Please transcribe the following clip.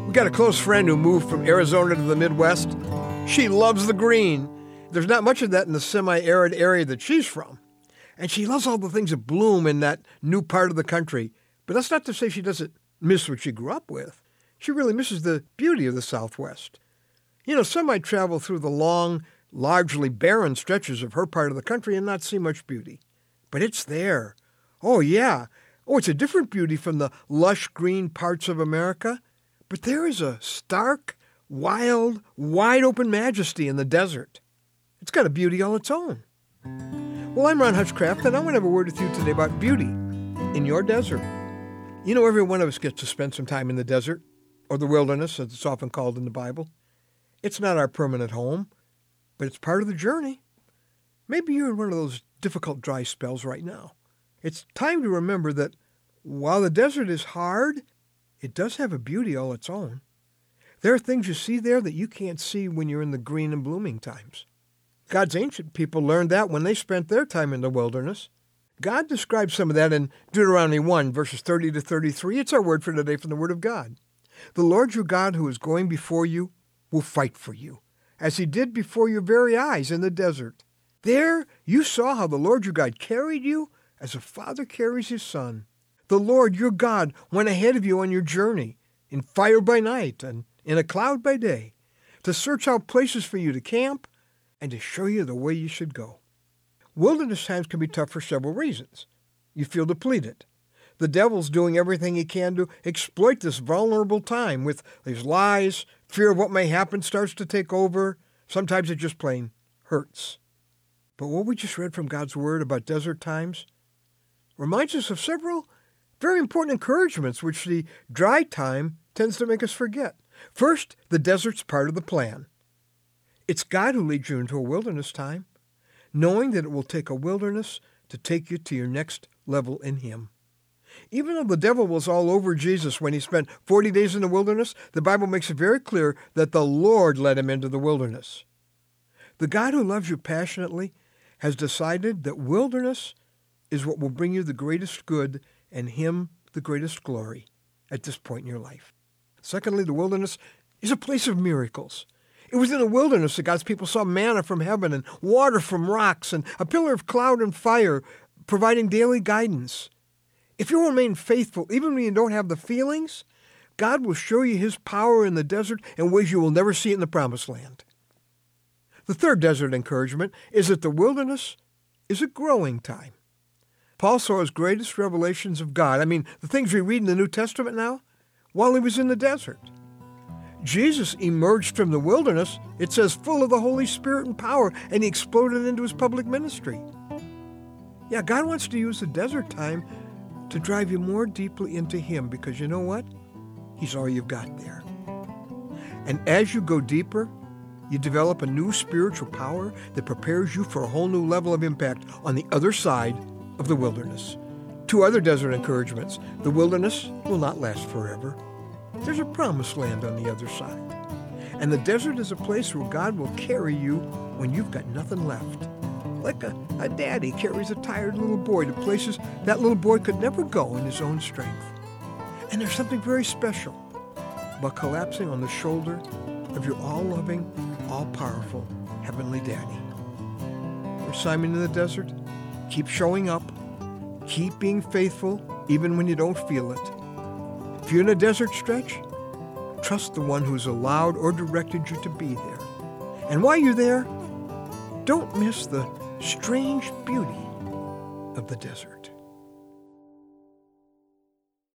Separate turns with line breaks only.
We got a close friend who moved from Arizona to the Midwest. She loves the green. There's not much of that in the semi-arid area that she's from. And she loves all the things that bloom in that new part of the country. But that's not to say she doesn't miss what she grew up with. She really misses the beauty of the Southwest. You know, some might travel through the long, largely barren stretches of her part of the country and not see much beauty. But it's there. Oh, yeah. Oh, it's a different beauty from the lush green parts of America. But there is a stark, wild, wide-open majesty in the desert. It's got a beauty all its own. Well, I'm Ron Hutchcraft, and I want to have a word with you today about beauty in your desert. You know, every one of us gets to spend some time in the desert, or the wilderness, as it's often called in the Bible. It's not our permanent home, but it's part of the journey. Maybe you're in one of those difficult dry spells right now. It's time to remember that while the desert is hard, it does have a beauty all its own. There are things you see there that you can't see when you're in the green and blooming times. God's ancient people learned that when they spent their time in the wilderness. God describes some of that in Deuteronomy 1, verses 30 to 33. It's our word for today from the Word of God. The Lord your God who is going before you will fight for you, as he did before your very eyes in the desert. There you saw how the Lord your God carried you as a father carries his son. The Lord your God went ahead of you on your journey, in fire by night and in a cloud by day, to search out places for you to camp and to show you the way you should go. Wilderness times can be tough for several reasons. You feel depleted. The devil's doing everything he can to exploit this vulnerable time with his lies. Fear of what may happen starts to take over. Sometimes it just plain hurts. But what we just read from God's Word about desert times reminds us of several very important encouragements which the dry time tends to make us forget. First, the desert's part of the plan. It's God who leads you into a wilderness time, knowing that it will take a wilderness to take you to your next level in him. Even though the devil was all over Jesus when he spent 40 days in the wilderness, the Bible makes it very clear that the Lord led him into the wilderness. The God who loves you passionately has decided that wilderness is what will bring you the greatest good and him the greatest glory at this point in your life. Secondly, the wilderness is a place of miracles. It was in the wilderness that God's people saw manna from heaven and water from rocks and a pillar of cloud and fire providing daily guidance. If you remain faithful, even when you don't have the feelings, God will show you his power in the desert in ways you will never see it in the promised land. The third desert encouragement is that the wilderness is a growing time. Paul saw his greatest revelations of God, the things we read in the New Testament now, while he was in the desert. Jesus emerged from the wilderness, it says, full of the Holy Spirit and power, and he exploded into his public ministry. Yeah, God wants to use the desert time to drive you more deeply into him, because you know what? He's all you've got there. And as you go deeper, you develop a new spiritual power that prepares you for a whole new level of impact on the other side of the wilderness. Two other desert encouragements. The wilderness will not last forever. There's a promised land on the other side. And the desert is a place where God will carry you when you've got nothing left. Like a daddy carries a tired little boy to places that little boy could never go in his own strength. And there's something very special about collapsing on the shoulder of your all-loving, all-powerful Heavenly Daddy. For Simon in the desert, keep showing up. Keep being faithful even when you don't feel it. If you're in a desert stretch, trust the one who's allowed or directed you to be there. And while you're there, don't miss the strange beauty of the desert.